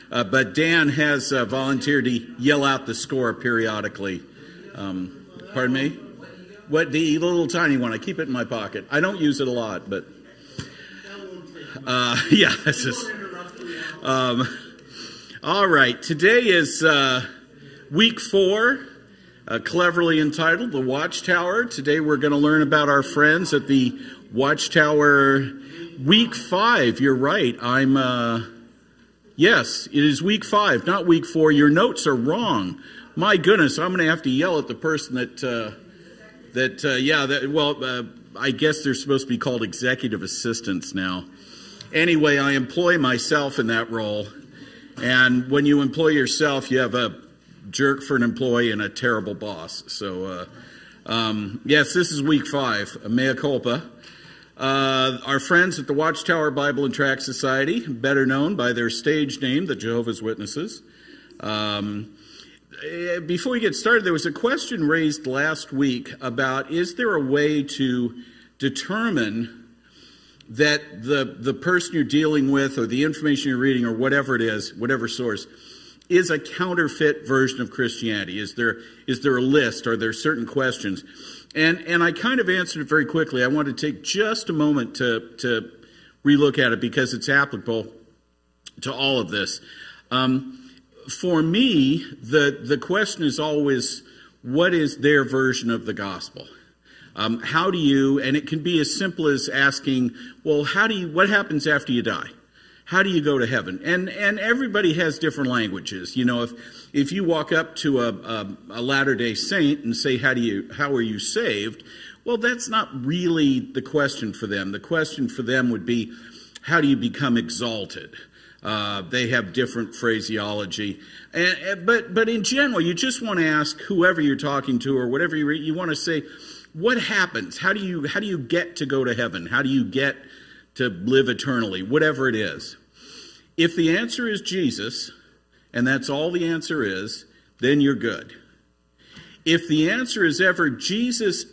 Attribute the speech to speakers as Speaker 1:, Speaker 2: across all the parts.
Speaker 1: But Dan has volunteered to yell out the score periodically. Pardon me? What, the little tiny one? I keep it in my pocket. I don't use it a lot, but yeah, that's just. All right, today is week 4, cleverly entitled The Watchtower. Today we're going to learn about our friends at the Watchtower. Week 5, you're right. Yes, it is week 5, not week 4. Your notes are wrong. My goodness, I'm going to have to yell at the person I guess they're supposed to be called executive assistants now. Anyway, I employ myself in that role. And when you employ yourself, you have a jerk for an employee and a terrible boss. So, yes, this is week 5, mea culpa. Our friends at the Watchtower Bible and Tract Society, better known by their stage name, the Jehovah's Witnesses. Before we get started, there was a question raised last week about, is there a way to determine that the person you're dealing with or the information you're reading or whatever it is, whatever source, is a counterfeit version of Christianity? Is there a list? Are there certain questions? And I kind of answered it very quickly. I want to take just a moment to relook at it because it's applicable to all of this. For me, the question is always, what is their version of the gospel? How do you, and it can be as simple as asking, well, what happens after you die? How do you go to heaven? And everybody has different languages. You know, if you walk up to a Latter-day Saint and say, how are you saved? Well, that's not really the question for them. The question for them would be, how do you become exalted? They have different phraseology. But in general, you just want to ask whoever you're talking to or whatever you want to say, what happens? How do you get to go to heaven? How do you get to live eternally? Whatever it is. If the answer is Jesus, and that's all the answer is, then you're good. If the answer is ever Jesus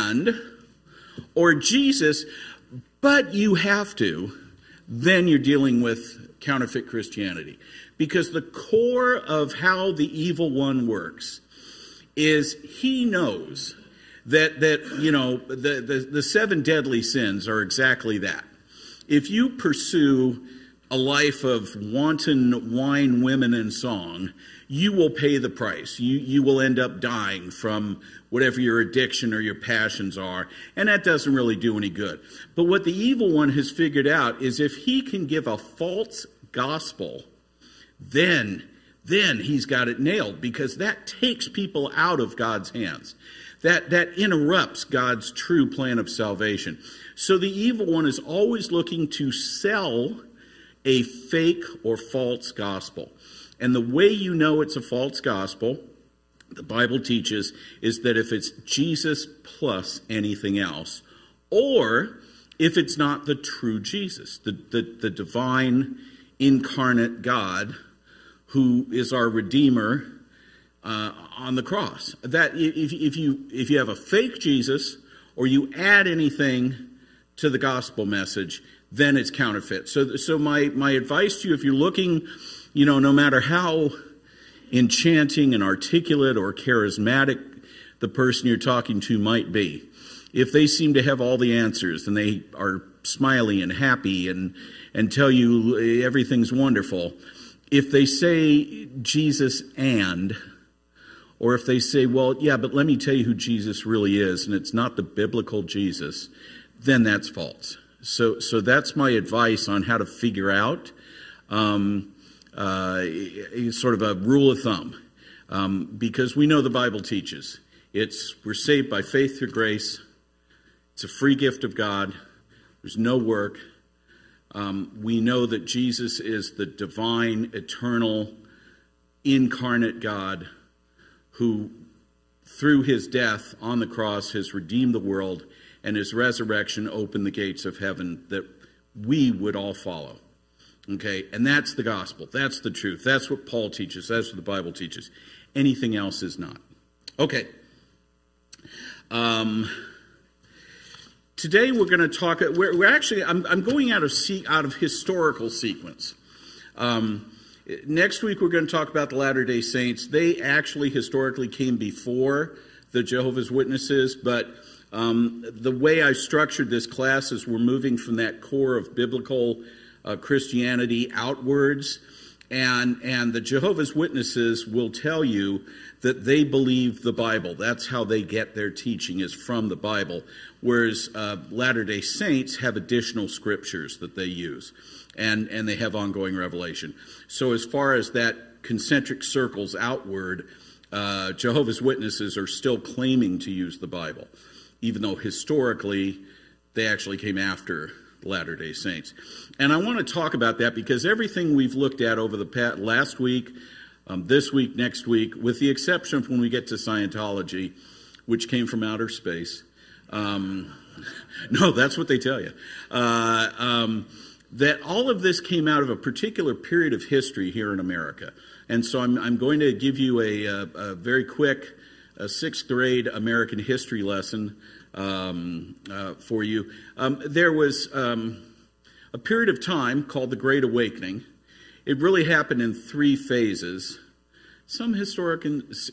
Speaker 1: or Jesus, but you have to, then you're dealing with counterfeit Christianity. Because the core of how the evil one works is he knows that the 7 deadly sins are exactly that. If you pursue a life of wanton wine, women, and song, you will pay the price. You will end up dying from whatever your addiction or your passions are, and that doesn't really do any good. But what the evil one has figured out is if he can give a false gospel, then he's got it nailed, because that takes people out of God's hands. That interrupts God's true plan of salvation. So the evil one is always looking to sell a fake or false gospel. And the way you know it's a false gospel, the Bible teaches, is that if it's Jesus plus anything else, or if it's not the true Jesus, the divine incarnate God who is our Redeemer on the cross. That if you have a fake Jesus or you add anything to the gospel message, then it's counterfeit. So my advice to you, if you're looking, no matter how enchanting and articulate or charismatic the person you're talking to might be, if they seem to have all the answers and they are smiley and happy and tell you everything's wonderful, if they say Jesus or if they say, well, yeah, but let me tell you who Jesus really is, and it's not the biblical Jesus, then that's false. So that's my advice on how to figure out sort of a rule of thumb, because we know the Bible teaches we're saved by faith through grace. It's a free gift of God. There's no work. We know that Jesus is the divine, eternal, incarnate God who, through his death on the cross, has redeemed the world, and his resurrection opened the gates of heaven that we would all follow. Okay, and that's the gospel. That's the truth. That's what Paul teaches. That's what the Bible teaches. Anything else is not. Okay. Today we're going to talk. We're actually. I'm going out of historical sequence. Next week we're going to talk about the Latter-day Saints. They actually historically came before the Jehovah's Witnesses, but the way I structured this class is we're moving from that core of biblical Christianity outwards, and the Jehovah's Witnesses will tell you that they believe the Bible. That's how they get their teaching, is from the Bible, whereas Latter-day Saints have additional scriptures that they use, and they have ongoing revelation. So as far as that concentric circles outward, Jehovah's Witnesses are still claiming to use the Bible, even though historically they actually came after Latter-day Saints. And I want to talk about that because everything we've looked at over the last week, this week, next week, with the exception of when we get to Scientology, which came from outer space. No, that's what they tell you. That all of this came out of a particular period of history here in America. And so I'm going to give you a very quick sixth grade American history lesson for you. There was a period of time called the Great Awakening. It really happened in three phases. Some historians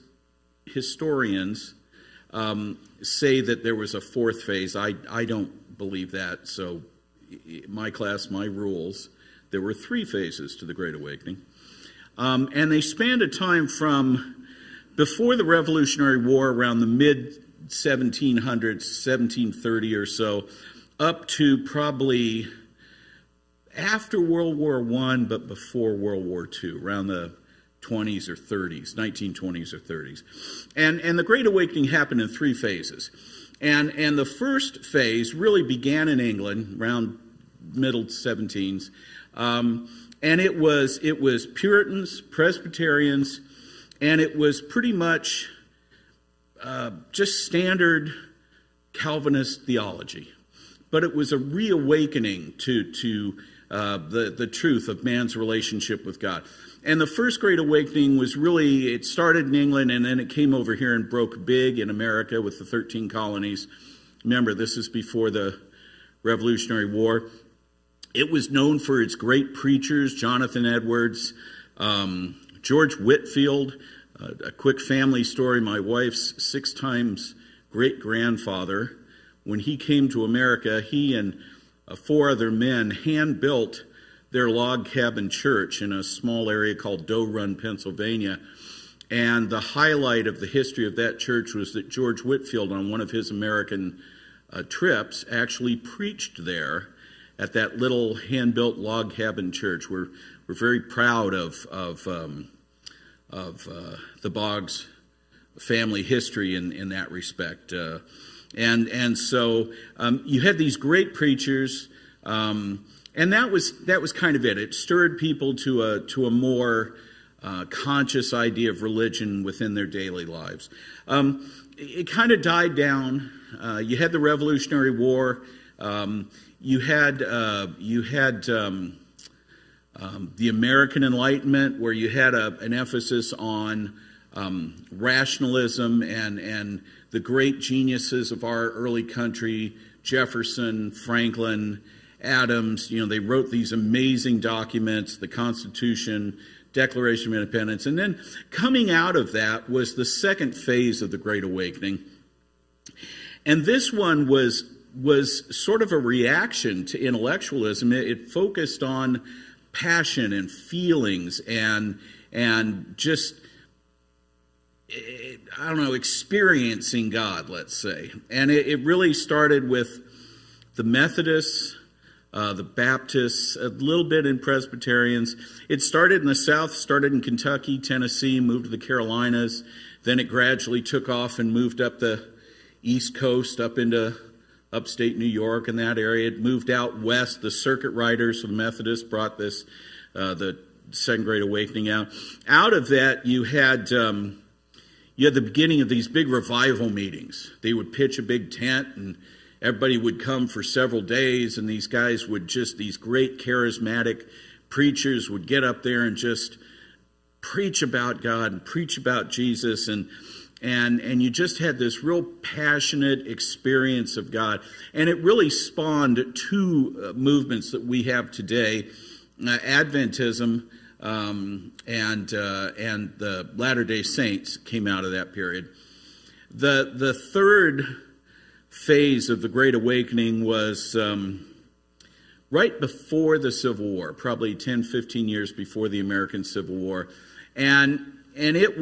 Speaker 1: say that there was a fourth phase. I don't believe that. So my class, my rules, there were three phases to the Great Awakening. And they spanned a time from before the Revolutionary War, around the mid-1700s, 1730 or so, up to probably after World War I, but before World War II, around the 20s or 30s, 1920s or 30s. And the Great Awakening happened in three phases. And the first phase really began in England, around middle 17s. And it was Puritans, Presbyterians, and it was pretty much just standard Calvinist theology. But it was a reawakening to the truth of man's relationship with God. And the first Great Awakening was really, it started in England and then it came over here and broke big in America with the 13 colonies. Remember, this is before the Revolutionary War. It was known for its great preachers, Jonathan Edwards, George Whitefield. A quick family story, my wife's 6 times great-grandfather, when he came to America, he and 4 other men hand-built their log cabin church in a small area called Doe Run, Pennsylvania. And the highlight of the history of that church was that George Whitefield, on one of his American trips, actually preached there at that little hand-built log cabin church. We're very proud of the Boggs family history in that respect. And so you had these great preachers, and that was kind of it. It stirred people to a more conscious idea of religion within their daily lives. It kind of died down. You had the Revolutionary War. You had the American Enlightenment, where you had an emphasis on rationalism and the great geniuses of our early country, Jefferson, Franklin, Adams. You know, they wrote these amazing documents, the Constitution, Declaration of Independence. And then coming out of that was the second phase of the Great Awakening. And this one was sort of a reaction to intellectualism. It focused on passion and feelings and just, I don't know, experiencing God, let's say. And it really started with the Methodists, the Baptists, a little bit in Presbyterians. It started in the South, started in Kentucky, Tennessee, moved to the Carolinas. Then it gradually took off and moved up the East Coast, up into upstate New York and that area. It moved out west. The circuit riders of the Methodists brought this, the Second Great Awakening out. Out of that, you had the beginning of these big revival meetings. They would pitch a big tent and everybody would come for several days, and these guys would these great charismatic preachers would get up there and just preach about God and preach about Jesus, and you just had this real passionate experience of God. And it really spawned two movements that we have today. Adventism, and the Latter-day Saints came out of that period. The third phase of the Great Awakening was right before the Civil War, probably 10, 15 years before the American Civil War. And it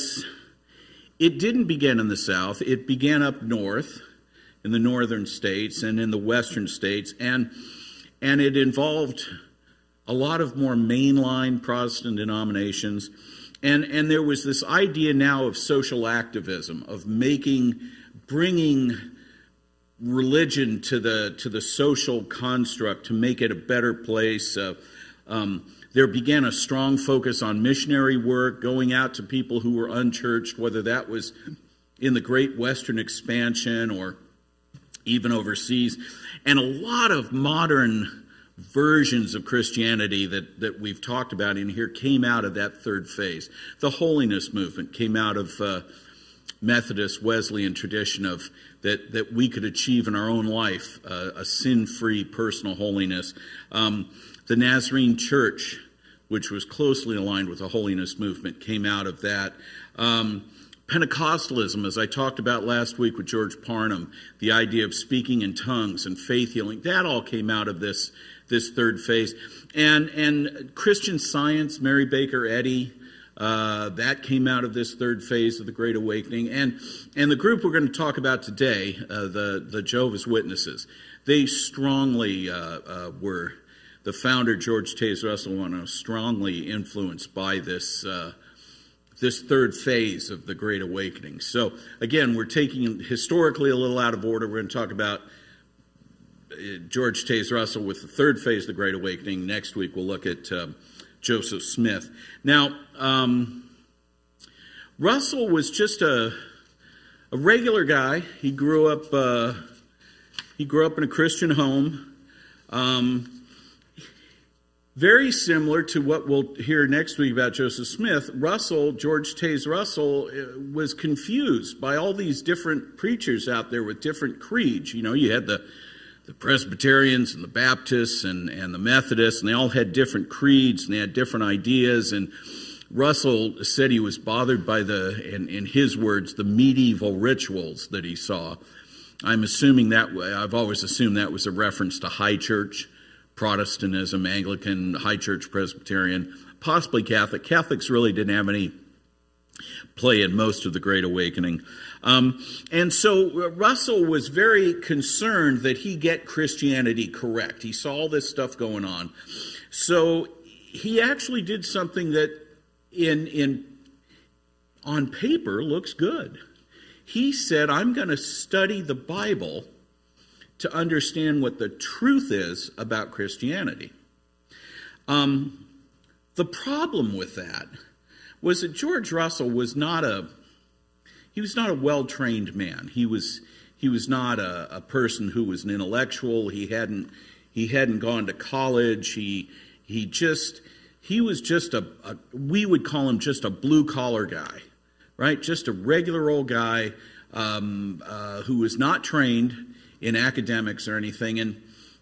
Speaker 1: didn't begin in the South. It began up north in the northern states and in the western states. And it involved a lot of more mainline Protestant denominations. And there was this idea now of social activism, of bringing religion to the social construct to make it a better place. There began a strong focus on missionary work, going out to people who were unchurched, whether that was in the Great Western Expansion or even overseas. And a lot of modern versions of Christianity that we've talked about in here came out of that third phase. The holiness movement came out of Methodist Wesleyan tradition of that we could achieve in our own life a sin-free personal holiness. The Nazarene Church, which was closely aligned with the holiness movement, came out of that. Pentecostalism, as I talked about last week with George Parnham, the idea of speaking in tongues and faith healing, that all came out of this third phase. And Christian Science, Mary Baker Eddy, that came out of this third phase of the Great Awakening. And the group we're going to talk about today, the Jehovah's Witnesses, they strongly were, the founder, George Taze Russell, was strongly influenced by this third phase of the Great Awakening. So again, we're taking historically a little out of order. We're going to talk about George Taze Russell with the third phase of the Great Awakening. Next week we'll look at Joseph Smith. Now, Russell was just a regular guy. He grew up in a Christian home. Very similar to what we'll hear next week about Joseph Smith, George Taze Russell, was confused by all these different preachers out there with different creeds. You know, you had the Presbyterians and the Baptists and the Methodists, and they all had different creeds and they had different ideas. And Russell said he was bothered by in his words, the medieval rituals that he saw. I've always assumed that was a reference to high church Protestantism, Anglican, high church Presbyterian, possibly Catholic. Catholics really didn't have any play in most of the Great Awakening. And so Russell was very concerned that he get Christianity correct. He saw all this stuff going on. So he actually did something that on paper looks good. He said, I'm going to study the Bible to understand what the truth is about Christianity. The problem with that was that George Russell was not a well-trained man. He was not a person who was an intellectual. He hadn't gone to college. He was just we would call him just a blue-collar guy, right? Just a regular old guy who was not trained in academics or anything. And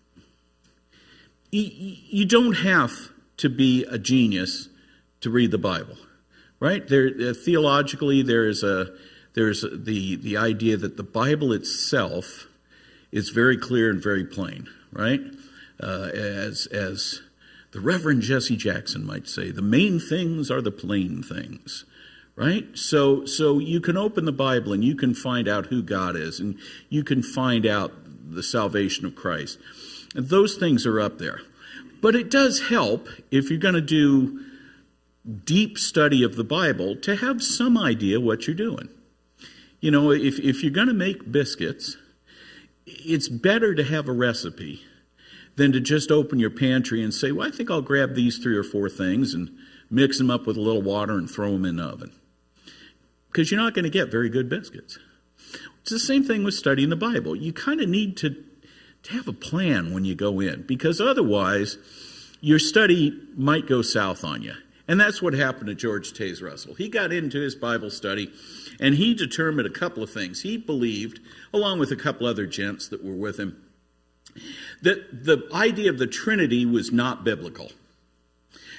Speaker 1: you don't have to be a genius to read the Bible, right? Theologically, there's the idea that the Bible itself is very clear and very plain, right? As the Reverend Jesse Jackson might say, the main things are the plain things, right? So you can open the Bible and you can find out who God is, and you can find out the salvation of Christ. And those things are up there. But it does help, if you're going to do deep study of the Bible, to have some idea what you're doing. You know, if you're going to make biscuits, it's better to have a recipe than to just open your pantry and say, well, I think I'll grab these 3 or 4 things and mix them up with a little water and throw them in the oven. Because you're not going to get very good biscuits. It's the same thing with studying the Bible. You kind of need to have a plan when you go in, because otherwise your study might go south on you. And that's what happened to George Taze Russell. He got into his Bible study and he determined a couple of things. He believed, along with a couple other gents that were with him, that the idea of the Trinity was not biblical.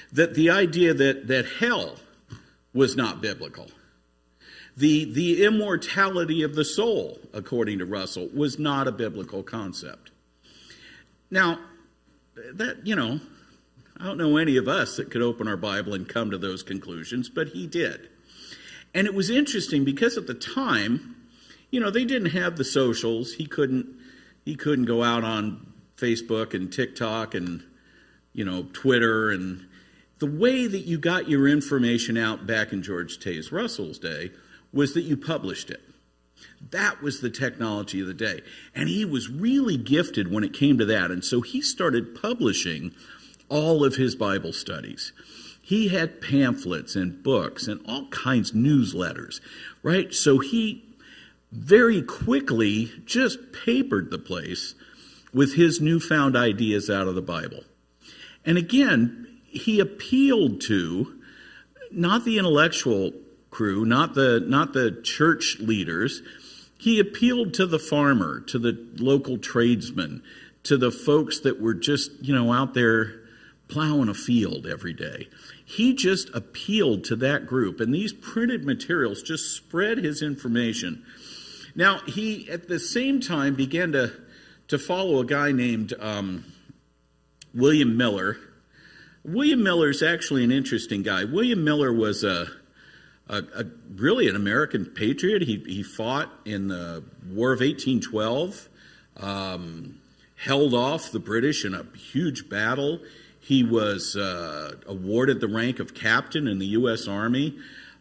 Speaker 1: that the idea that hell was not biblical. The immortality of the soul, according to Russell, was not a biblical concept. Now, that, I don't know any of us that could open our Bible and come to those conclusions, but he did. And it was interesting because at the time, they didn't have the socials. He couldn't go out on Facebook and TikTok and, Twitter. And the way that you got your information out back in George Taze Russell's day was that you published it. That was the technology of the day. And he was really gifted when it came to that. And so he started publishing all of his Bible studies. He had pamphlets and books and all kinds of newsletters, right? So he very quickly just papered the place with his newfound ideas out of the Bible. And again, he appealed to not the intellectual crew, not the church leaders. He appealed to the farmer, to the local tradesman, to the folks that were just, out there plowing a field every day. He just appealed to that group, and these printed materials just spread his information. Now, he, at the same time, began to follow a guy named William Miller. William Miller is actually an interesting guy. William Miller was really an American patriot. He fought in the War of 1812, held off the British in a huge battle. He was awarded the rank of captain in the U.S. Army.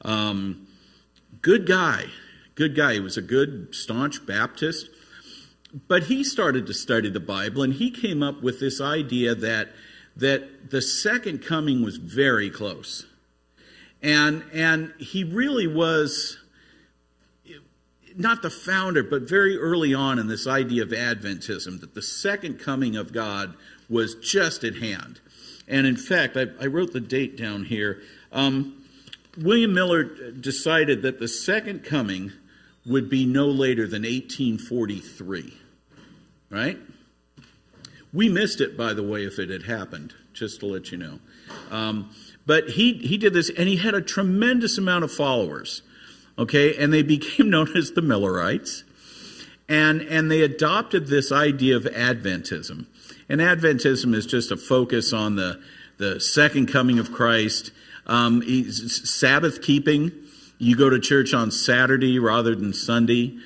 Speaker 1: Good guy. He was a good, staunch Baptist. But he started to study the Bible, and he came up with this idea that the second coming was very close. And he really was not the founder, but very early on in this idea of Adventism, that the second coming of God was just at hand. And in fact, I wrote the date down here. William Miller decided that the second coming would be no later than 1843, right? We missed it, by the way, if it had happened, just to let you know. But he did this, and he had a tremendous amount of followers, okay? And they became known as the Millerites. And they adopted this idea of Adventism. And Adventism is just a focus on the second coming of Christ. Sabbath keeping. You go to church on Saturday rather than Sunday.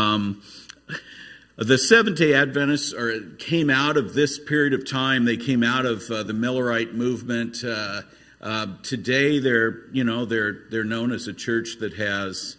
Speaker 1: The Seventh-day Adventists came out of this period of time. They came out of the Millerite movement. Today, they're known as a church that has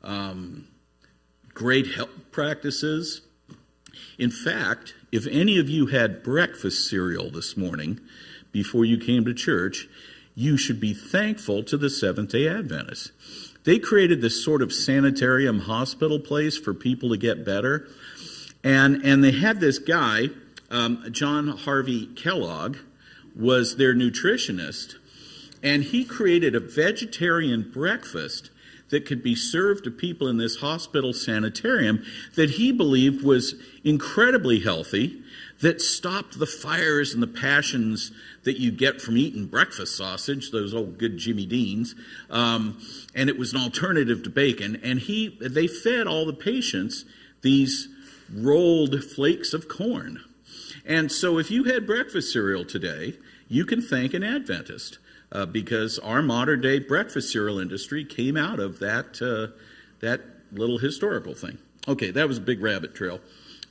Speaker 1: great health practices. In fact, if any of you had breakfast cereal this morning before you came to church, you should be thankful to the Seventh-day Adventists. They created this sort of sanitarium hospital place for people to get better. And they had this guy, John Harvey Kellogg, was their nutritionist. And he created a vegetarian breakfast that could be served to people in this hospital sanitarium that he believed was incredibly healthy, that stopped the fires and the passions that you get from eating breakfast sausage, those old good Jimmy Deans, and it was an alternative to bacon. And they fed all the patients these rolled flakes of corn. And so if you had breakfast cereal today, you can thank an Adventist. Because our modern-day breakfast cereal industry came out of that little historical thing. Okay, that was a big rabbit trail.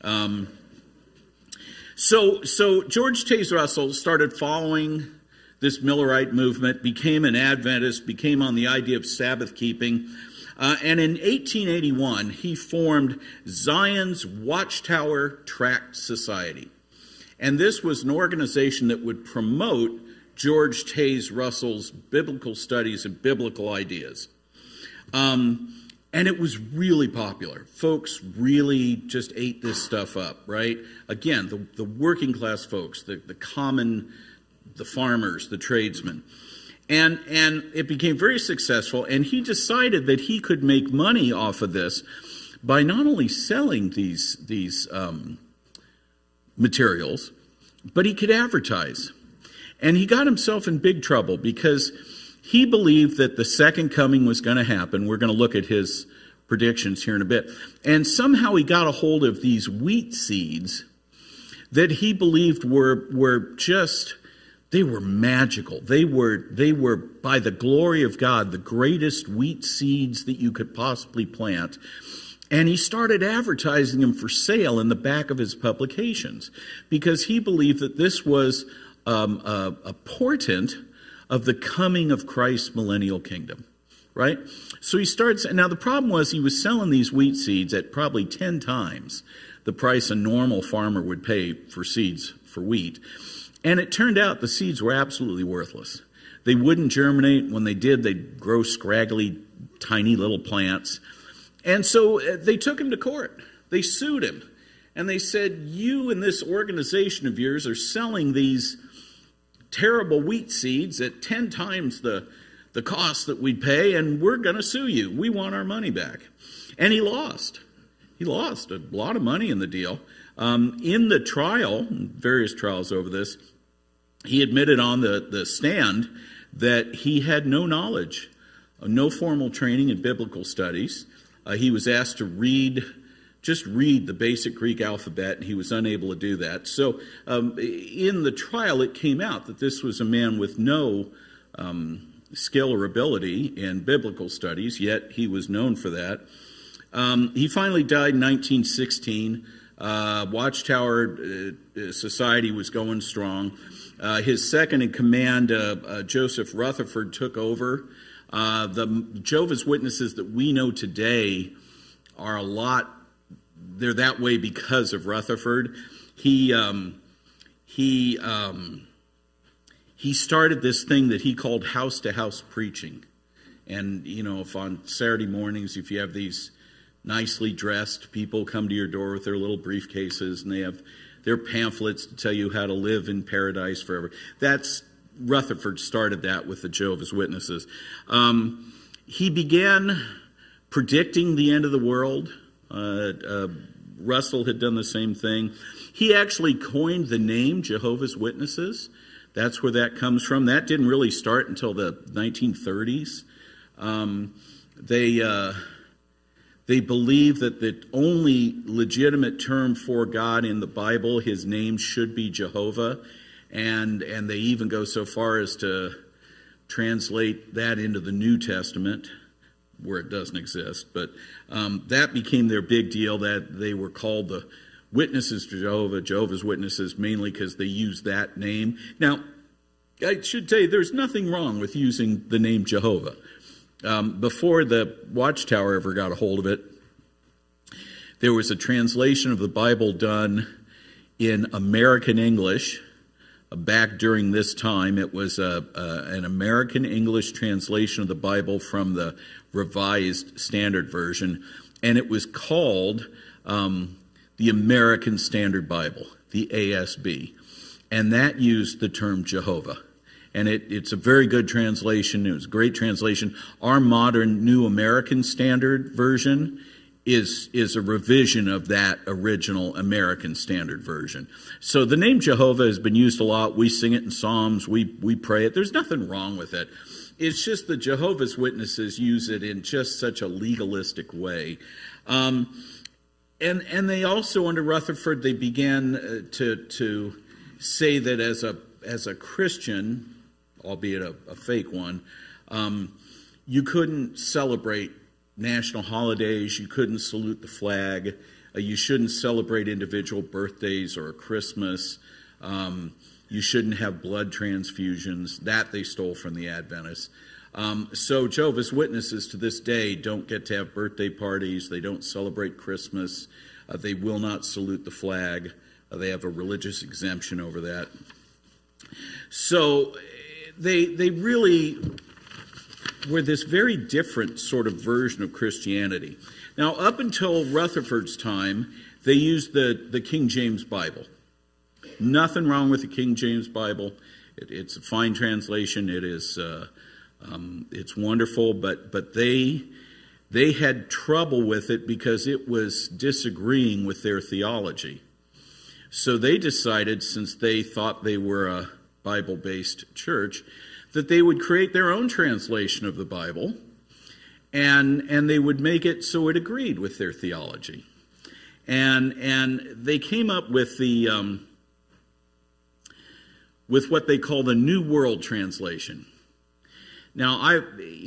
Speaker 1: So George Taze Russell started following this Millerite movement, became an Adventist, became on the idea of Sabbath keeping. And in 1881, he formed Zion's Watchtower Tract Society. And this was an organization that would promote George Taze Russell's biblical studies and biblical ideas. And it was really popular. Folks really just ate this stuff up, right? Again, the working class folks, the farmers, the tradesmen. And it became very successful, and he decided that he could make money off of this by not only selling these materials, but he could advertise. And he got himself in big trouble because he believed that the second coming was going to happen. We're going to look at his predictions here in a bit. And somehow he got a hold of these wheat seeds that he believed were just, they were magical. They were, by the glory of God, the greatest wheat seeds that you could possibly plant. And he started advertising them for sale in the back of his publications because he believed that this was a portent of the coming of Christ's millennial kingdom, right? So he starts, now the problem was he was selling these wheat seeds at probably 10 times the price a normal farmer would pay for seeds for wheat. And it turned out the seeds were absolutely worthless. They wouldn't germinate. When they did, they'd grow scraggly, tiny little plants. And so they took him to court. They sued him. And they said, you and this organization of yours are selling these terrible wheat seeds at 10 times the cost that we'd pay, and we're going to sue you. We want our money back. And he lost. He lost a lot of money in the deal. In the trial, various trials over this, he admitted on the stand that he had no knowledge, no formal training in biblical studies. He was asked to just read the basic Greek alphabet, and he was unable to do that. So in the trial, it came out that this was a man with no skill or ability in biblical studies, yet he was known for that. He finally died in 1916. Watchtower Society was going strong. His second in command, Joseph Rutherford, took over. The Jehovah's Witnesses that we know today are they're that way because of Rutherford. He started this thing that he called house-to-house preaching. And, if on Saturday mornings, if you have these nicely dressed people come to your door with their little briefcases, and they have their pamphlets to tell you how to live in paradise forever. Rutherford started that with the Jehovah's Witnesses. He began predicting the end of the world. Russell had done the same thing. He actually coined the name Jehovah's Witnesses. That's where that comes from. That didn't really start until the 1930s. They believe that the only legitimate term for God in the Bible, his name should be Jehovah. And they even go so far as to translate that into the New Testament, where it doesn't exist. But that became their big deal, that they were called the Witnesses to Jehovah, Jehovah's Witnesses, mainly because they used that name. Now, I should tell you, there's nothing wrong with using the name Jehovah. Before the Watchtower ever got a hold of it, there was a translation of the Bible done in American English. Back during this time, it was an American English translation of the Bible from the Revised Standard Version, and it was called the American Standard Bible, the ASB, and that used the term Jehovah. And it's a very good translation. It was a great translation. Our modern New American Standard Version is a revision of that original American Standard Version. So the name Jehovah has been used a lot. We sing it in Psalms. We pray it. There's nothing wrong with it. It's just the Jehovah's Witnesses use it in just such a legalistic way. And they also, under Rutherford, they began to say that as a Christian, albeit a fake one, you couldn't celebrate national holidays, you couldn't salute the flag, you shouldn't celebrate individual birthdays or Christmas, you shouldn't have blood transfusions. That they stole from the Adventists. So Jehovah's Witnesses to this day don't get to have birthday parties, they don't celebrate Christmas, they will not salute the flag, they have a religious exemption over that. So they really were this very different sort of version of Christianity. Now, up until Rutherford's time, they used the King James Bible. Nothing wrong with the King James Bible. It's a fine translation. It is it's wonderful, but they had trouble with it because it was disagreeing with their theology. So they decided, since they thought they were a Bible-based church, that they would create their own translation of the Bible, and they would make it so it agreed with their theology. And they came up with with what they call the New World Translation. Now,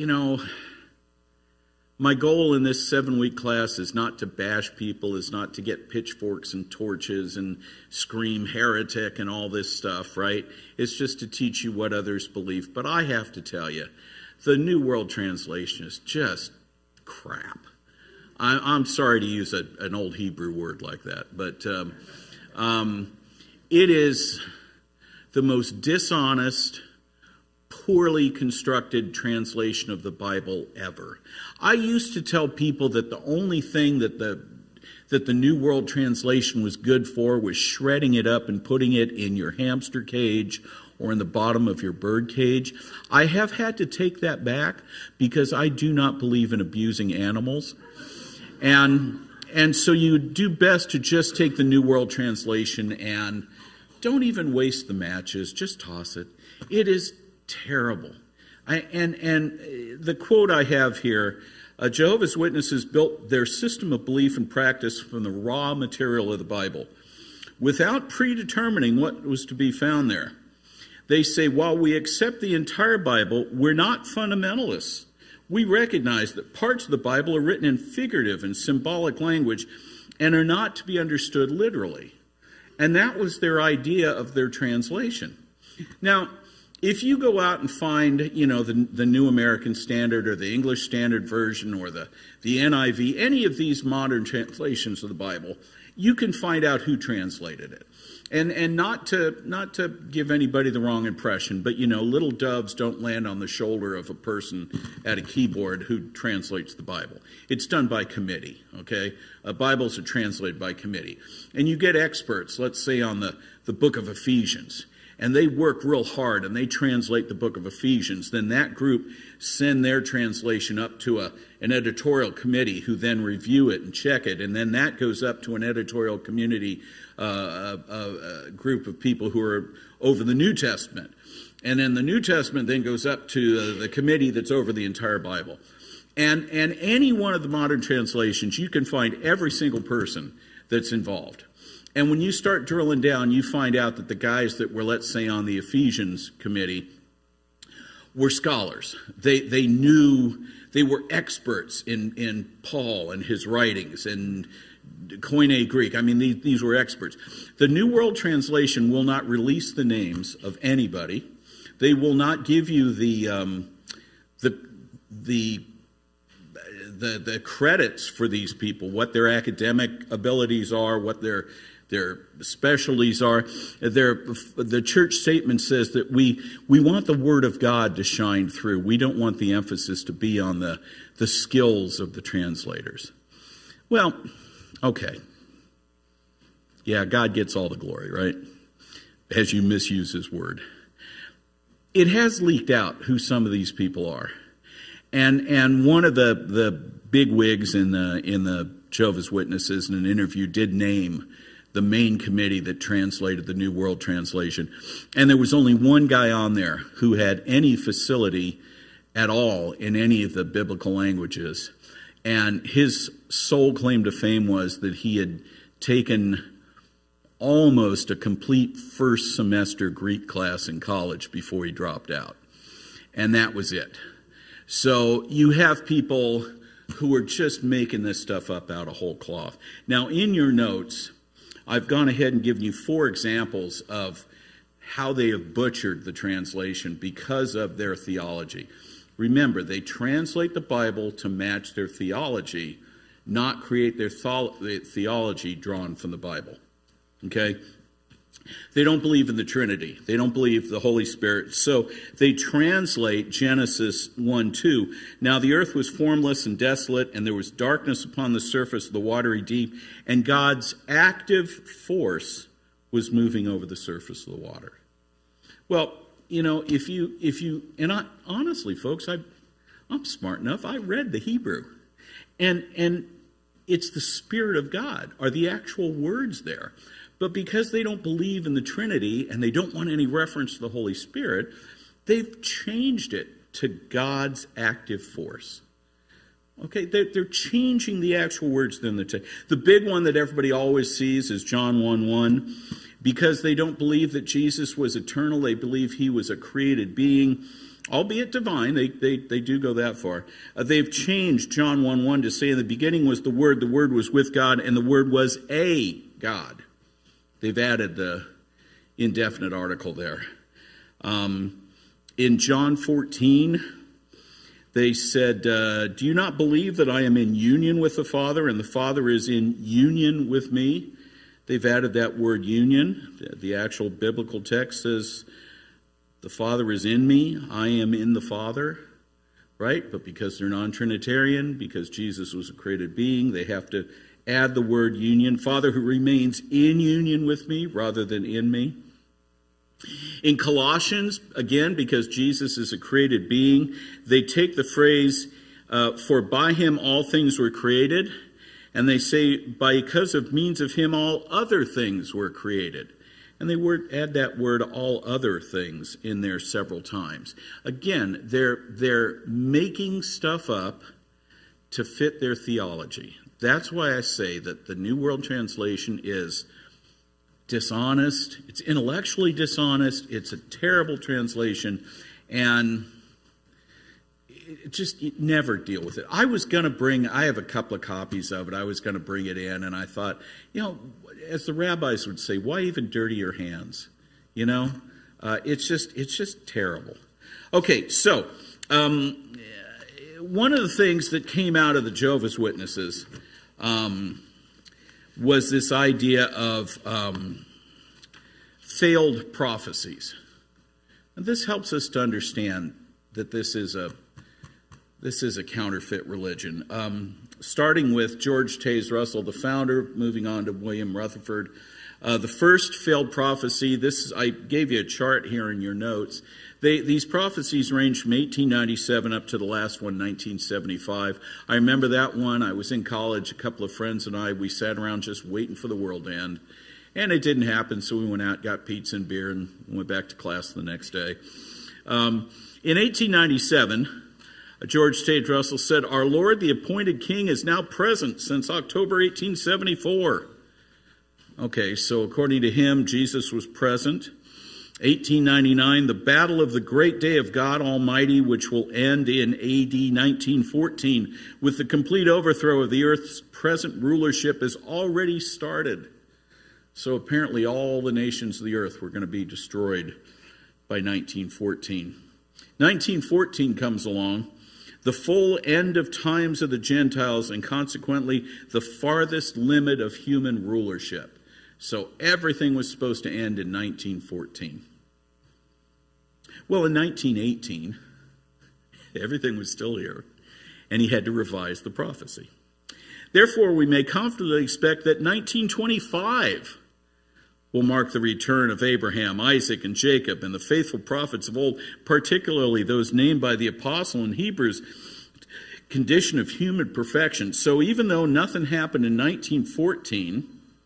Speaker 1: my goal in this 7-week class is not to bash people, is not to get pitchforks and torches and scream heretic and all this stuff, right? It's just to teach you what others believe. But I have to tell you, the New World Translation is just crap. I'm sorry to use an old Hebrew word like that, but it is the most dishonest, poorly constructed translation of the Bible ever. I used to tell people that the only thing that the New World Translation was good for was shredding it up and putting it in your hamster cage or in the bottom of your bird cage. I have had to take that back because I do not believe in abusing animals. And so you do best to just take the New World Translation and don't even waste the matches. Just toss it. It is terrible. And the quote I have here, Jehovah's Witnesses built their system of belief and practice from the raw material of the Bible without predetermining what was to be found there. They say, while we accept the entire Bible, we're not fundamentalists. We recognize that parts of the Bible are written in figurative and symbolic language and are not to be understood literally. And that was their idea of their translation. Now, if you go out and find, the New American Standard or the English Standard Version or the NIV, any of these modern translations of the Bible, you can find out who translated it. And not to give anybody the wrong impression, but little doves don't land on the shoulder of a person at a keyboard who translates the Bible. It's done by committee, okay? Bibles are translated by committee. And you get experts, let's say on the book of Ephesians, and they work real hard and they translate the book of Ephesians. Then that group send their translation up to an editorial committee who then review it and check it. And then that goes up to an editorial community group of people who are over the New Testament. And then the New Testament then goes up to the committee that's over the entire Bible. And any one of the modern translations, you can find every single person that's involved. And when you start drilling down, you find out that the guys that were, let's say, on the Ephesians committee were scholars. They knew, they were experts in Paul and his writings and Koine Greek. I mean, these were experts. The New World Translation will not release the names of anybody. They will not give you the credits for these people, what their academic abilities are, what their specialties are. The church statement says that we want the Word of God to shine through. We don't want the emphasis to be on the skills of the translators. Well, okay. Yeah, God gets all the glory, right? As you misuse His Word. It has leaked out who some of these people are. And one of the big wigs in the Jehovah's Witnesses in an interview did name the main committee that translated the New World Translation. And there was only one guy on there who had any facility at all in any of the biblical languages. And his sole claim to fame was that he had taken almost a complete first semester Greek class in college before he dropped out. And that was it. So you have people who are just making this stuff up out of whole cloth. Now, in your notes, I've gone ahead and given you 4 examples of how they have butchered the translation because of their theology. Remember, they translate the Bible to match their theology, not create their theology drawn from the Bible. Okay? They don't believe in the Trinity. They don't believe the Holy Spirit. So they translate Genesis 1:2. Now the earth was formless and desolate, and there was darkness upon the surface of the watery deep, and God's active force was moving over the surface of the water. Well, if you, and honestly, folks, I'm smart enough. I read the Hebrew, and it's the Spirit of God, are the actual words there. But because they don't believe in the Trinity and they don't want any reference to the Holy Spirit, they've changed it to God's active force. Okay, they're changing the actual words in the text. The big one that everybody always sees is John 1:1. Because they don't believe that Jesus was eternal, they believe he was a created being, albeit divine. They do go that far. They've changed John 1:1 to say, in the beginning was the Word was with God, and the Word was a God. They've added the indefinite article there. In John 14, they said, do you not believe that I am in union with the Father, and the Father is in union with me? They've added that word union. The actual biblical text says, the Father is in me, I am in the Father, right? But because they're non-Trinitarian, because Jesus was a created being, they have to add the word union. Father who remains in union with me rather than in me. In Colossians, again, because Jesus is a created being, they take the phrase, for by him all things were created, and they say, because of means of him all other things were created. And they add that word, all other things, in there several times. Again, they're making stuff up to fit their theology. That's why I say that the New World Translation is dishonest. It's intellectually dishonest. It's a terrible translation. And just never deal with it. I have a couple of copies of it. I was going to bring it in, and I thought, as the rabbis would say, why even dirty your hands? It's just terrible. Okay, so one of the things that came out of the Jehovah's Witnesses was this idea of failed prophecies. And this helps us to understand that this is a counterfeit religion. Starting with George Taze Russell, the founder, moving on to William Rutherford. The first failed prophecy, I gave you a chart here in your notes. These prophecies range from 1897 up to the last one, 1975. I remember that one. I was in college, a couple of friends and we sat around just waiting for the world to end. And it didn't happen, so we went out, got pizza and beer, and went back to class the next day. In 1897, George Taze Russell said, our Lord, the appointed king, is now present since October 1874. Okay, so according to him, Jesus was present. 1899, the battle of the great day of God Almighty, which will end in AD 1914, with the complete overthrow of the earth's present rulership, has already started. So apparently all the nations of the earth were going to be destroyed by 1914. 1914 comes along. The full end of times of the Gentiles, and consequently the farthest limit of human rulership. So everything was supposed to end in 1914. Well, in 1918, everything was still here, and he had to revise the prophecy. Therefore, we may confidently expect that 1925 will mark the return of Abraham, Isaac, and Jacob, and the faithful prophets of old, particularly those named by the apostle in Hebrews, condition of human perfection. So even though nothing happened in 1914,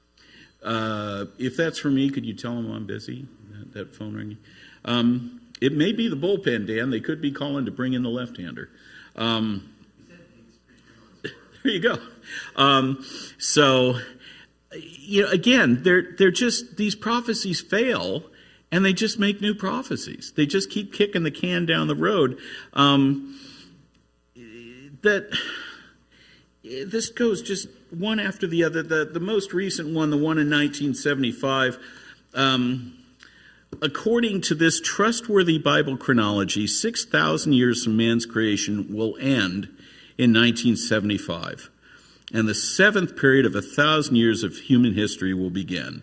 Speaker 1: if that's for me, could you tell them I'm busy? That phone ringing? It may be the bullpen, Dan. They could be calling to bring in the left-hander. There you go. Again, they're just, these prophecies fail, and they just make new prophecies. They just keep kicking the can down the road. This goes just one after the other. The most recent one, the one in 1975, according to this trustworthy Bible chronology, 6,000 years from man's creation will end in 1975. And the seventh period of 1,000 years of human history will begin.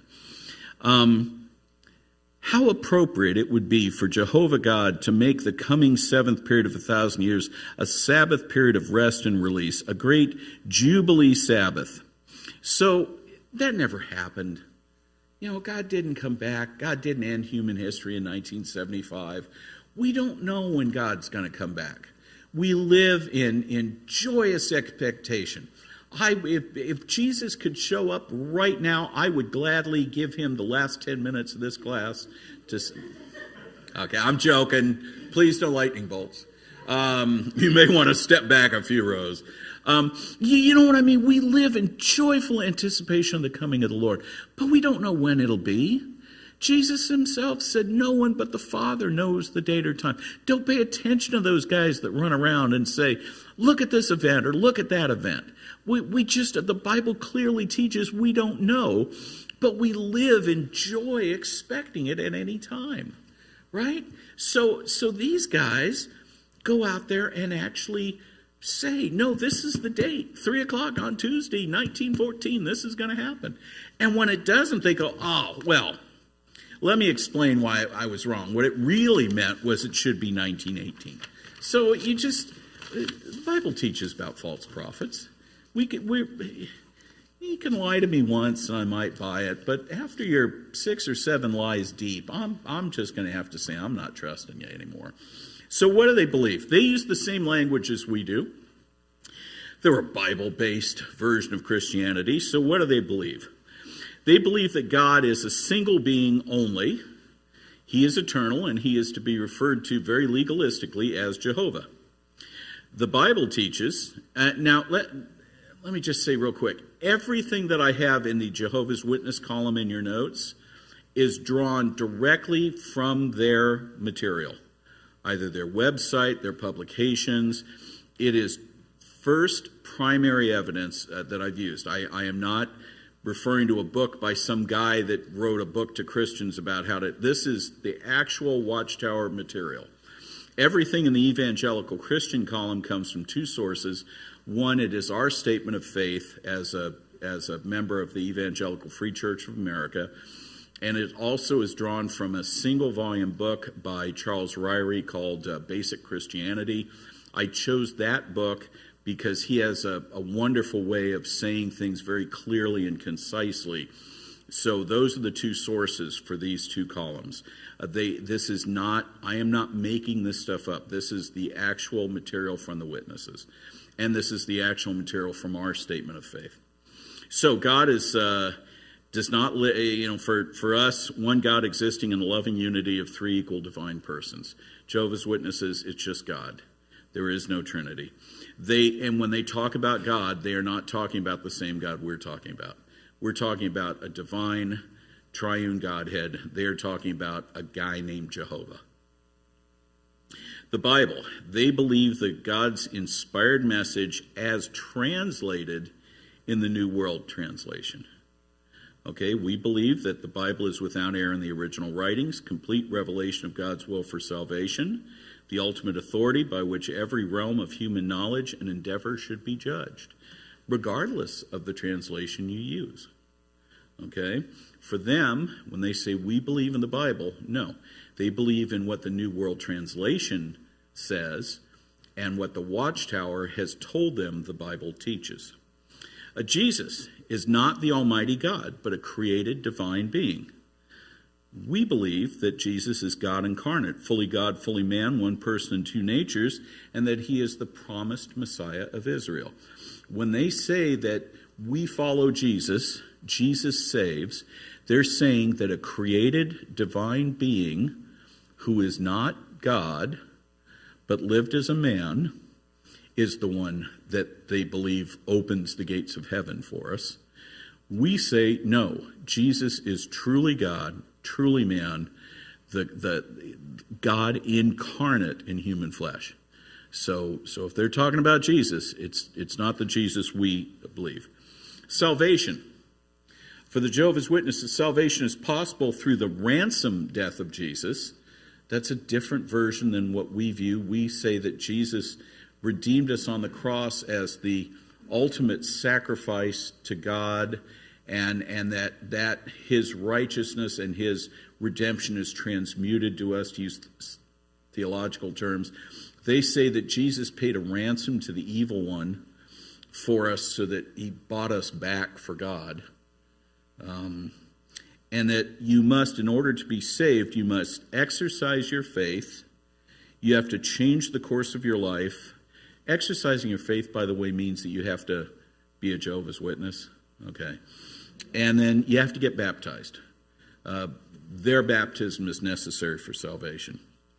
Speaker 1: How appropriate it would be for Jehovah God to make the coming seventh period of 1,000 years a Sabbath period of rest and release, a great Jubilee Sabbath. So that never happened. God didn't come back. God didn't end human history in 1975. We don't know when God's going to come back. We live in joyous expectation. If Jesus could show up right now, I would gladly give him the last 10 minutes of this class. Okay, I'm joking. Please no lightning bolts. You may want to step back a few rows. You know what I mean? We live in joyful anticipation of the coming of the Lord, but we don't know when it'll be. Jesus himself said no one but the Father knows the date or time. Don't pay attention to those guys that run around and say, look at this event or look at that event. The Bible clearly teaches we don't know, but we live in joy expecting it at any time, right? So these guys go out there and actually say, no, this is the date, 3 o'clock on Tuesday, 1914, this is going to happen. And when it doesn't, they go, oh, well, let me explain why I was wrong. What it really meant was it should be 1918. So the Bible teaches about false prophets. You can lie to me once and I might buy it, but after you're 6 or 7 lies deep, I'm just going to have to say I'm not trusting you anymore. So what do they believe? They use the same language as we do. They're a Bible-based version of Christianity. So what do they believe? They believe that God is a single being only. He is eternal, and he is to be referred to very legalistically as Jehovah. The Bible teaches, now let me just say real quick, everything that I have in the Jehovah's Witness column in your notes is drawn directly from their material, either their website, their publications. It is first primary evidence that I've used. I am not referring to a book by some guy that wrote a book to Christians about this is the actual Watchtower material. Everything in the Evangelical Christian column comes from 2 sources. One, it is our statement of faith as a member of the Evangelical Free Church of America, and it also is drawn from a single-volume book by Charles Ryrie called Basic Christianity. I chose that book because he has a wonderful way of saying things very clearly and concisely. So those are the 2 sources for these 2 columns. I am not making this stuff up. This is the actual material from the witnesses. And this is the actual material from our statement of faith. So God does not, for us, one God existing in the loving unity of 3 equal divine persons. Jehovah's Witnesses, it's just God. There is no Trinity. And when they talk about God, they are not talking about the same God we're talking about. We're talking about a divine, triune Godhead. They are talking about a guy named Jehovah. The Bible, they believe that God's inspired message as translated in the New World Translation. Okay, we believe that the Bible is without error in the original writings, complete revelation of God's will for salvation, the ultimate authority by which every realm of human knowledge and endeavor should be judged, regardless of the translation you use. Okay? For them, when they say we believe in the Bible, no. They believe in what the New World Translation says and what the Watchtower has told them the Bible teaches. Jesus is not the Almighty God, but a created divine being. We believe that Jesus is God incarnate, fully God, fully man, one person and 2 natures, and that he is the promised Messiah of Israel. When they say that we follow Jesus, Jesus saves, they're saying that a created divine being who is not God, but lived as a man, is the one that they believe opens the gates of heaven for us. We say, no, Jesus is truly God, truly man, the God incarnate in human flesh. So if they're talking about Jesus, it's not the Jesus we believe. Salvation. For the Jehovah's Witnesses, salvation is possible through the ransom death of Jesus. That's a different version than what we view. We say that Jesus redeemed us on the cross as the ultimate sacrifice to God, and that his righteousness and his redemption is transmuted to us, to use theological terms. They say that Jesus paid a ransom to the evil one for us so that he bought us back for God. And that you must, in order to be saved, you must exercise your faith. You have to change the course of your life. Exercising your faith, by the way, means that you have to be a Jehovah's Witness? Okay. And then you have to get baptized. Their baptism is necessary for salvation.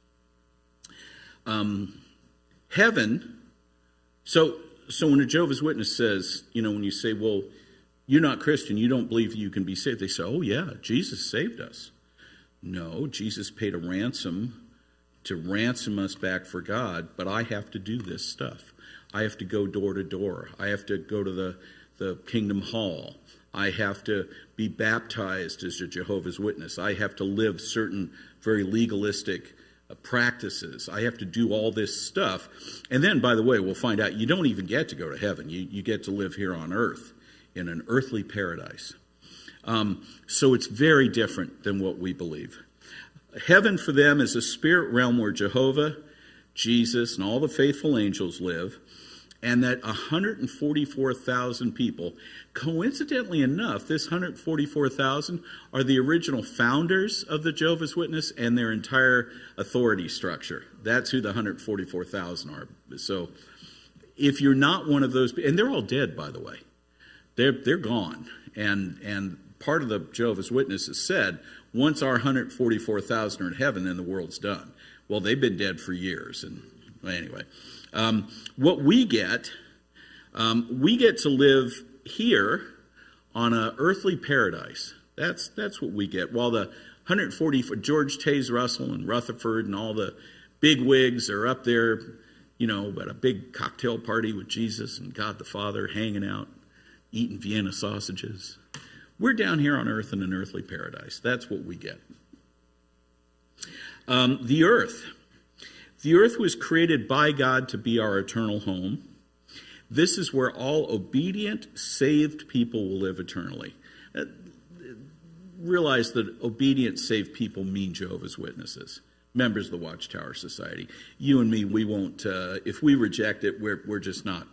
Speaker 1: Heaven, so when a Jehovah's Witness says, when you say, well, you're not Christian, you don't believe you can be saved, they say, oh yeah, Jesus saved us. No, Jesus paid a ransom to ransom us back for God, but I have to do this stuff. I have to go door to door. I have to go to the Kingdom Hall. I have to be baptized as a Jehovah's Witness. I have to live certain very legalistic practices. I have to do all this stuff. And then, by the way, we'll find out you don't even get to go to heaven. You get to live here on earth in an earthly paradise. So it's very different than what we believe. Heaven for them is a spirit realm where Jehovah, Jesus, and all the faithful angels live, and that 144,000 people, coincidentally enough, this 144,000 are the original founders of the Jehovah's Witness and their entire authority structure. That's who the 144,000 are. So if you're not one of those, and they're all dead, by the way, they're gone. And part of the Jehovah's Witnesses said, once our 144,000 are in heaven, then the world's done. Well, they've been dead for years. And anyway, what we get to live here on an earthly paradise. That's what we get. While the 140, George Taze Russell and Rutherford and all the big wigs are up there, at a big cocktail party with Jesus and God the Father, hanging out, eating Vienna sausages. We're down here on earth in an earthly paradise. That's what we get. The earth. The earth was created by God to be our eternal home. This is where all obedient, saved people will live eternally. Realize that obedient, saved people mean Jehovah's Witnesses, members of the Watchtower Society. You and me, we won't, if we reject it, we're just not.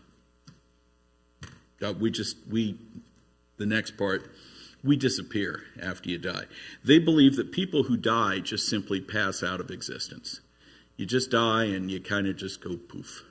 Speaker 1: The next part, we disappear after you die. They believe that people who die just simply pass out of existence. You just die and you kind of just go poof,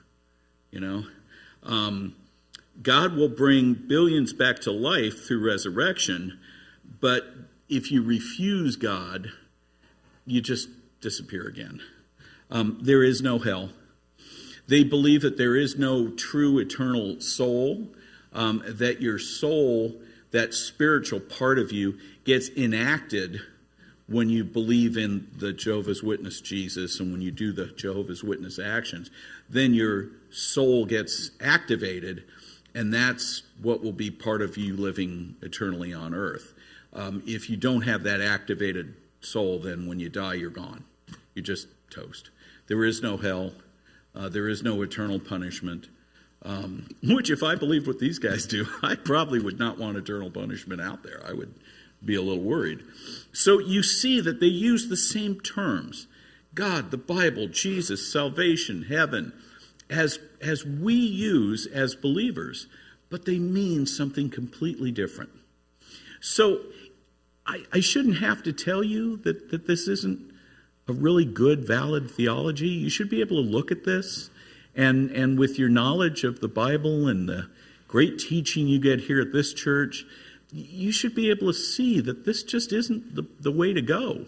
Speaker 1: God will bring billions back to life through resurrection, but if you refuse God, you just disappear again. There is no hell. They believe that there is no true eternal soul, that your soul, that spiritual part of you, gets enacted when you believe in the Jehovah's Witness Jesus and when you do the Jehovah's Witness actions. Then your soul gets activated, and that's what will be part of you living eternally on earth. If you don't have that activated soul, then when you die, you're gone. You're just toast. There is no hell. There is no eternal punishment. Which, if I believed what these guys do, I probably would not want eternal punishment out there. I would be a little worried. So you see that they use the same terms. God, the Bible, Jesus, salvation, heaven, as we use as believers, but they mean something completely different. So I shouldn't have to tell you that this isn't a really good, valid theology. You should be able to look at this, and with your knowledge of the Bible and the great teaching you get here at this church, you should be able to see that this just isn't the way to go.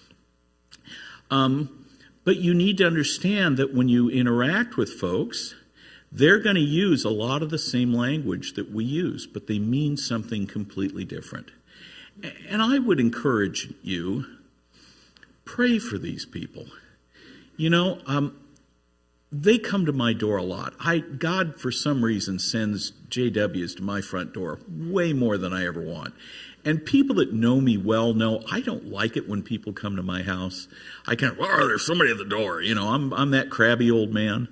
Speaker 1: But you need to understand that when you interact with folks, they're going to use a lot of the same language that we use, but they mean something completely different. And I would encourage you, pray for these people. They come to my door a lot. God, for some reason, sends JWs to my front door way more than I ever want. And people that know me well know I don't like it when people come to my house. I kind of, there's somebody at the door. I'm that crabby old man.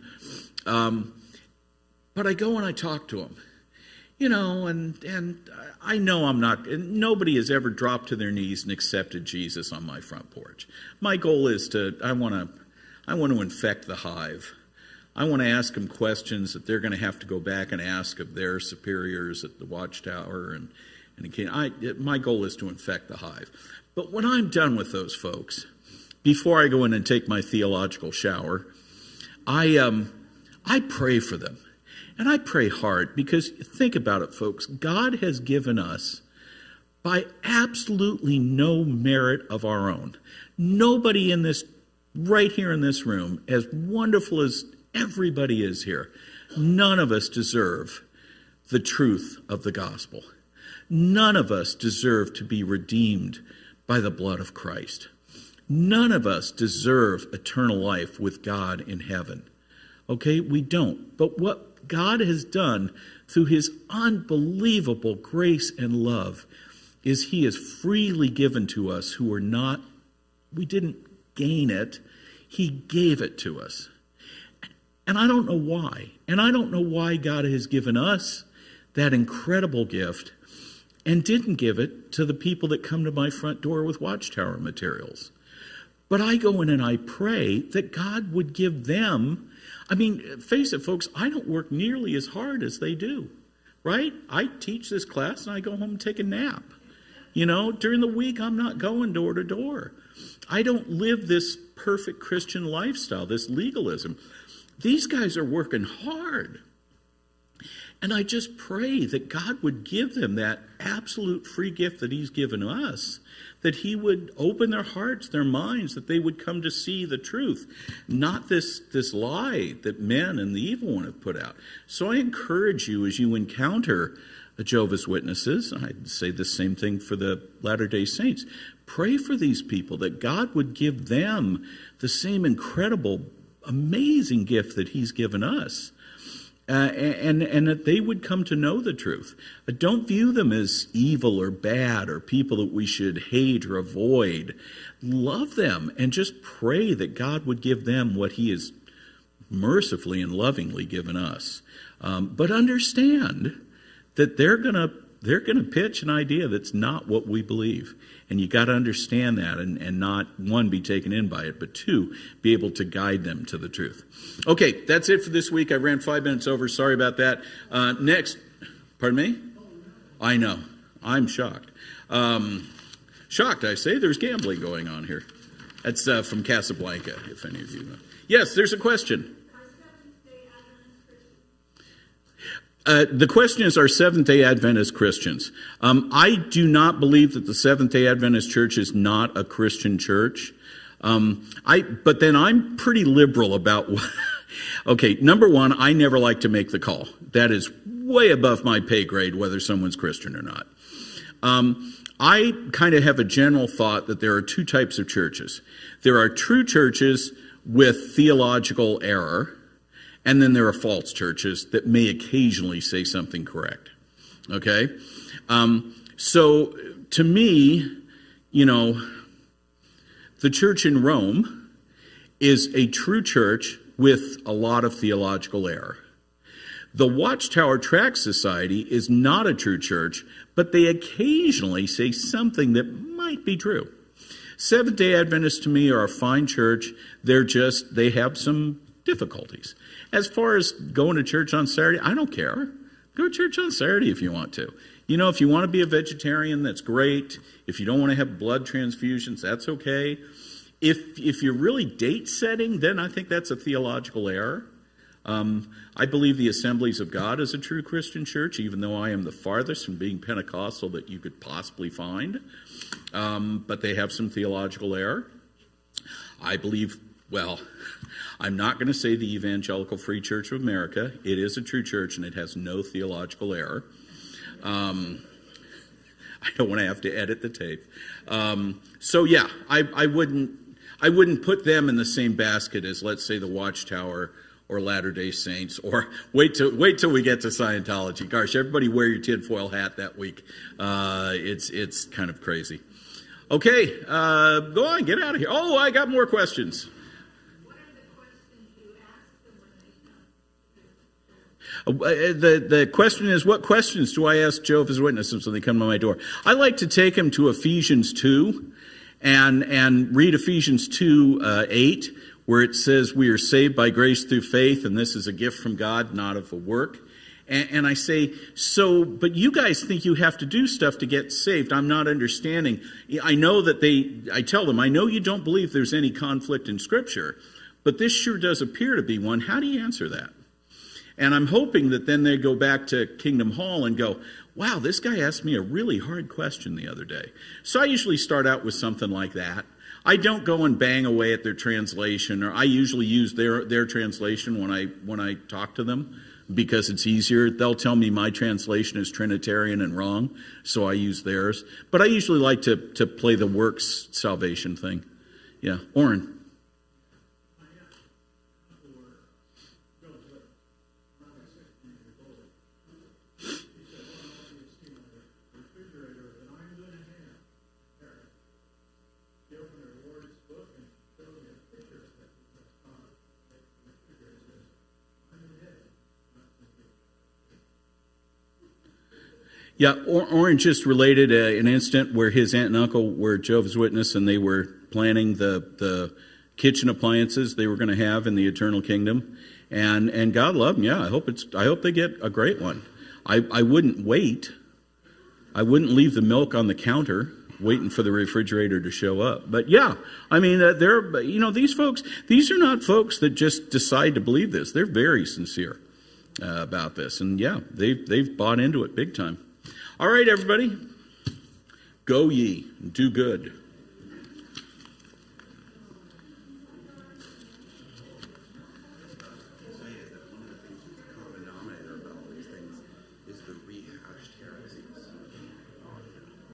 Speaker 1: But I go and I talk to them. And I know I'm not, nobody has ever dropped to their knees and accepted Jesus on my front porch. My goal is I want to infect the hive. I want to ask them questions that they're going to have to go back and ask of their superiors at the Watchtower. My goal is to infect the hive. But when I'm done with those folks, before I go in and take my theological shower, I pray for them. And I pray hard because think about it, folks. God has given us, by absolutely no merit of our own, nobody in this, right here in this room, as wonderful as everybody is here, none of us deserve the truth of the gospel. None of us deserve to be redeemed by the blood of Christ. None of us deserve eternal life with God in heaven. Okay, we don't. But what God has done through his unbelievable grace and love is he has freely given to us who are not, we didn't gain it, he gave it to us. And I don't know why. And I don't know why God has given us that incredible gift and didn't give it to the people that come to my front door with Watchtower materials. But I go in and I pray that God would give them, I mean, face it, folks, I don't work nearly as hard as they do, right? I teach this class and I go home and take a nap. You know, during the week, I'm not going door to door. I don't live this perfect Christian lifestyle, this legalism. These guys are working hard. And I just pray that God would give them that absolute free gift that he's given us, that he would open their hearts, their minds, that they would come to see the truth, not this lie that men and the evil one have put out. So I encourage you as you encounter the Jehovah's Witnesses, I'd say the same thing for the Latter-day Saints. Pray for these people that God would give them the same incredible, amazing gift that he's given us. And that they would come to know the truth. Don't view them as evil or bad or people that we should hate or avoid. Love them and just pray that God would give them what he has mercifully and lovingly given us. But understand that they're gonna pitch an idea that's not what we believe. And you got to understand that and not, one, be taken in by it, but two, be able to guide them to the truth. Okay, that's it for this week. I ran 5 minutes over. Sorry about that. Next, pardon me? I know. I'm shocked. Shocked, I say. There's gambling going on here. That's from Casablanca, if any of you know. Yes, there's a question. The question is, are Seventh-day Adventist Christians? I do not believe that the Seventh-day Adventist Church is not a Christian church. But then I'm pretty liberal about okay, number one, I never like to make the call. That is way above my pay grade, whether someone's Christian or not. I kind of have a general thought that there are two types of churches. There are true churches with theological error, and then there are false churches that may occasionally say something correct. Okay? So to me, you know, the church in Rome is a true church with a lot of theological error. The Watchtower Tract Society is not a true church, but they occasionally say something that might be true. Seventh-day Adventists to me are a fine church. They have some difficulties. As far as going to church on Saturday, I don't care. Go to church on Saturday if you want to. You know, if you want to be a vegetarian, that's great. If you don't want to have blood transfusions, that's okay. If you're really date setting, then I think that's a theological error. I believe the Assemblies of God is a true Christian church, even though I am the farthest from being Pentecostal that you could possibly find. But they have some theological error. I believe, well, I'm not going to say the Evangelical Free Church of America. It is a true church and it has no theological error. I don't want to have to edit the tape. So yeah, I wouldn't put them in the same basket as, let's say, the Watchtower or Latter-day Saints, or wait till we get to Scientology. Gosh, everybody wear your tinfoil hat that week. It's kind of crazy. Okay, go on, get out of here. Oh, I got more questions.
Speaker 2: What are the questions you ask them when they come?
Speaker 1: The question is, what questions do I ask Jehovah's Witnesses when they come to my door? I like to take them to Ephesians 2 and read Ephesians 2:8, where it says we are saved by grace through faith, and this is a gift from God, not of a work. And I say, so, but you guys think you have to do stuff to get saved. I'm not understanding. I know that I tell them, I know you don't believe there's any conflict in Scripture, but this sure does appear to be one. How do you answer that? And I'm hoping that then they go back to Kingdom Hall and go, wow, this guy asked me a really hard question the other day. So I usually start out with something like that. I don't go and bang away at their translation, or I usually use their translation when I talk to them because it's easier. They'll tell me my translation is Trinitarian and wrong, so I use theirs. But I usually like to play the works salvation thing. Yeah, Orrin. Yeah, Orrin just related an incident where his aunt and uncle were Jehovah's Witness, and they were planning the kitchen appliances they were going to have in the eternal kingdom, and God love them. Yeah, I hope they get a great one. I wouldn't wait. I wouldn't leave the milk on the counter waiting for the refrigerator to show up. But yeah, I mean, these folks. These are not folks that just decide to believe this. They're very sincere about this, and yeah, they've bought into it big time. All right, everybody, go ye, do good.